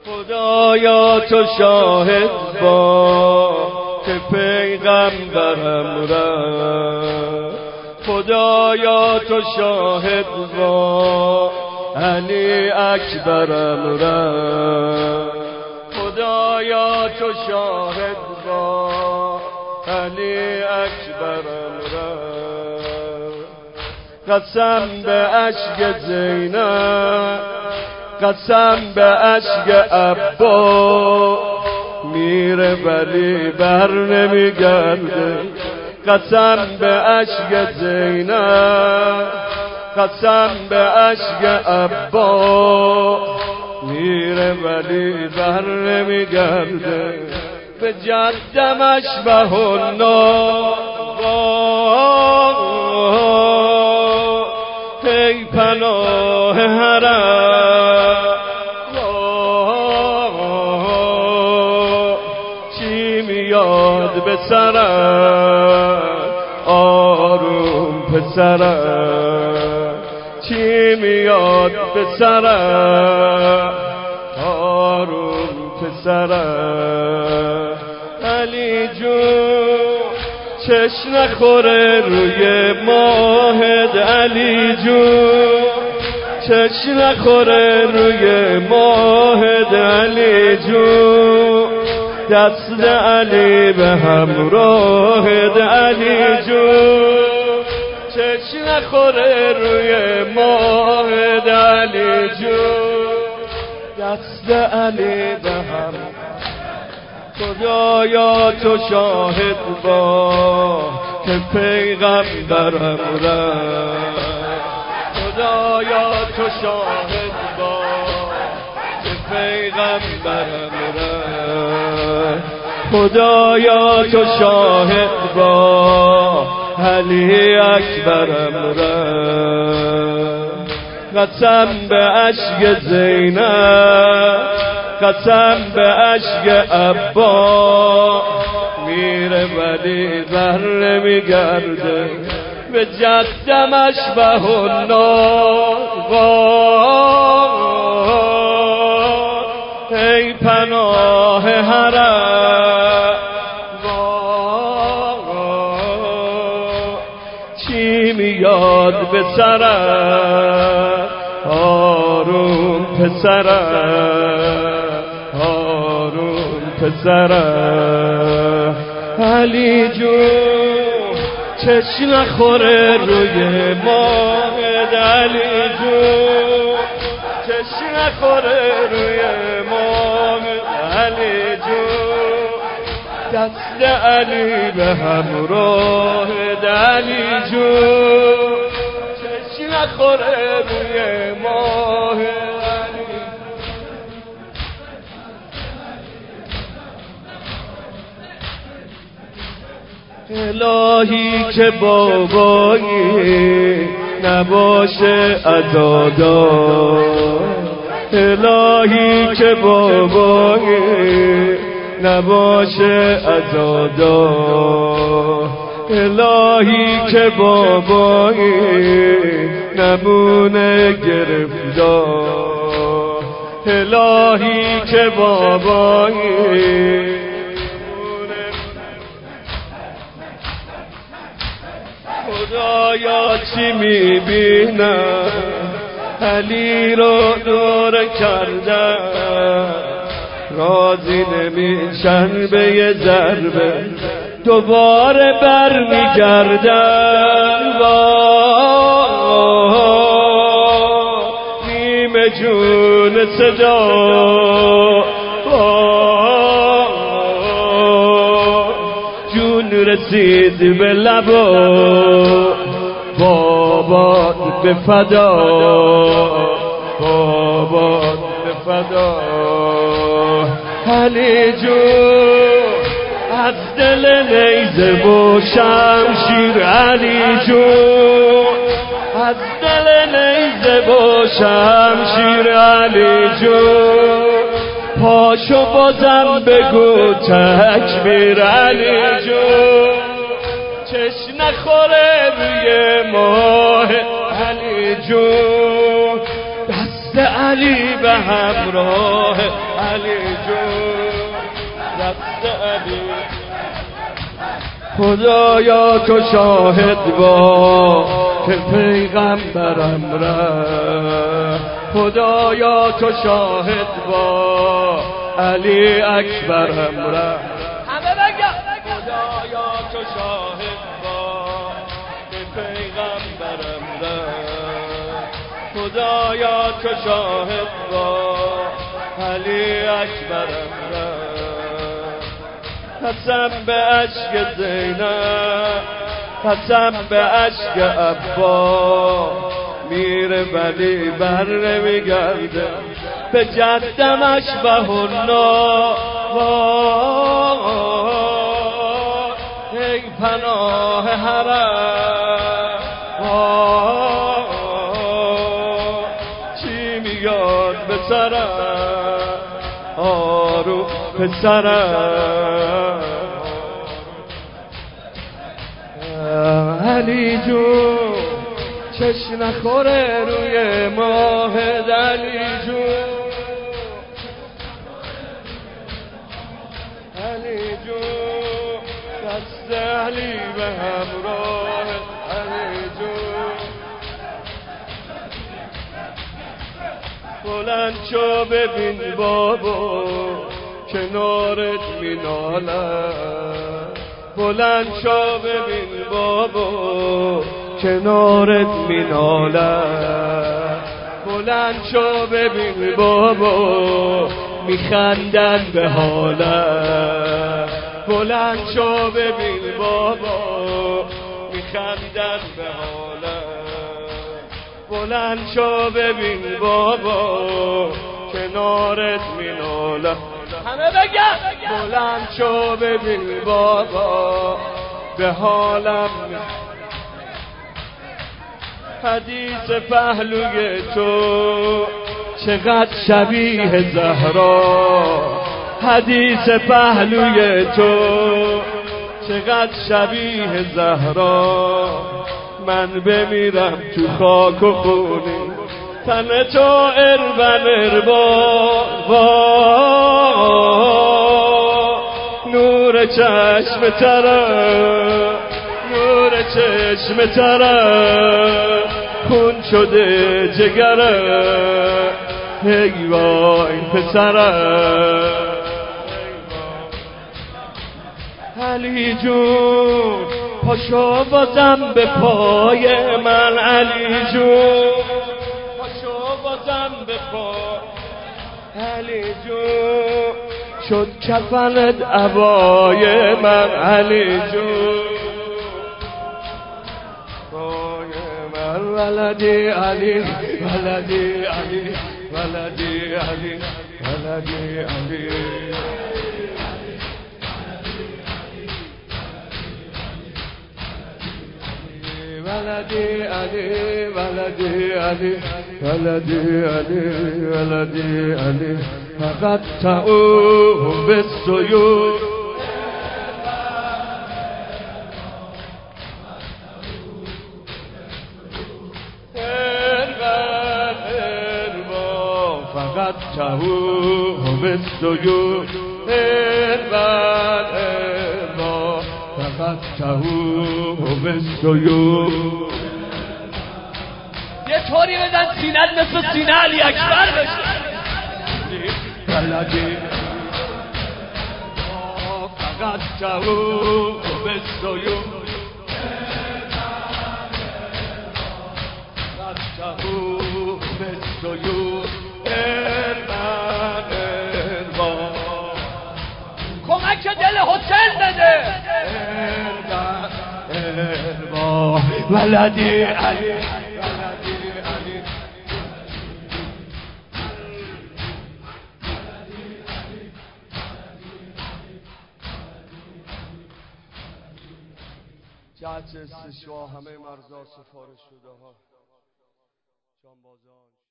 خدایا تو شاهد با که پیغمبرم رفت، خدایا تو شاهد با علی اکبرم رفت، خدایا تو شاهد با علی اکبرم رفت. قسم به اشک زینب، قسم به اشک عباس، میره ولی بر نمیگرده. قسم به اشک زینب، قسم به اشک عباس، میره ولی بر نمیگرده. به جدم اشبه النار، ای پناه حرم، چی میاد به سرم آروم پسرم، چی میاد به سرم آروم پسرم. علی جون چش نخوره روی ماهد، علی جون چش نخوره روی ماهد، علی جون دست علی به همراهد، علی جون چش نخوره روی ماهد، علی جون دست علی به هم. خدایا تو شاهد با که پیغمبرم رفت، خدایا تو شاهد با که پیغمبرم رفت، خدایا تو شاهد با علی اکبرم رفت. قسم به اشک زینب، قسم به اشک عباس، میره ولی بر نمیگرده. به جدم اشبه النار، ای پناه حرم، چی میاد به سرم آروم پسرم، آروم پسرم. علی جون چش نخوره روی ماهد، علی جون چش نخوره روی ماهد، علی جون دست علی به همراهد، علی جون چش نخوره روی ماهد. الهی که بابایی نباشه عزادار، الهی که بابایی نباشه عزادار، الهی که بابایی نمونه گرفتار، الهی که بابایی. خدایا چی میبینم علی رو دور کردن، راضی نمیشن به یه ضربه دوباره بر میگردن. نیمه جون صدا جون رسید به لبا، بابات به فدا، بابات به فدا. علی جون از دل نیزه و شمشیر، علی جون از دل نیزه و شمشیر، علی جون پاشو بازم بگو تکبیر، علی جون چش نخوره روی ماه، علی جون دست علی به همراه علی جون دست علی خدایا تو شاهد با که پیغمبرم رفت خدایا تو شاهد با علی اکبرم رفت همه بگم خدایا تو شاهد با که پیغمبرم رفت خدایا تو شاهد با علی اکبرم رفت قسم به عشق زینب قسم به عشق عبا میره ولی بر نمیگرده به جدم اشبه النا ای پناه حرم چی میاد به سرم آروم پسرم علی جون چش نخوره روی ماه علی جون علی جون دست علی به همراه علی جون بلند شو ببین بابا کنارت مینالم بلند شو ببین بابا کنارت مینالم بلند شو ببین بابا میخندن به حالم بلند شو ببین بابا میخندن به حالم بلند شو ببین بابا کنارت مینالم همه بگم بلند شو ببین بابا به حالم حدیث پهلوی تو چقدر شبیه زهرا حدیث پهلوی تو چقدر شبیه زهرا من بمیرم تو خاک و خونی تن تو اربن اربا نور چشم ترم نور چشم ترم خون شده جگرم ای وای پسرم علی جون پاشو بازم به پای من علی جون پاشو بازم به پای علی جون شد کفنت عبای من علی جون پای من ولدی علی ولدی علی ولدی علی ولدی علی ولدي علي ولدي علي ولدي علي ولدي علي فقد تعوه بالسيوف فقد تعوه بالسيوف یه طوری بزن سینت مثل سینه علی اکبر بشه بلدی فقط چهو به سویو فقط چهو به سویو کمک دل حسین بده ولدی علی ولدی علی جهت استشفا همه مرزا سفارش شده ها جانبازان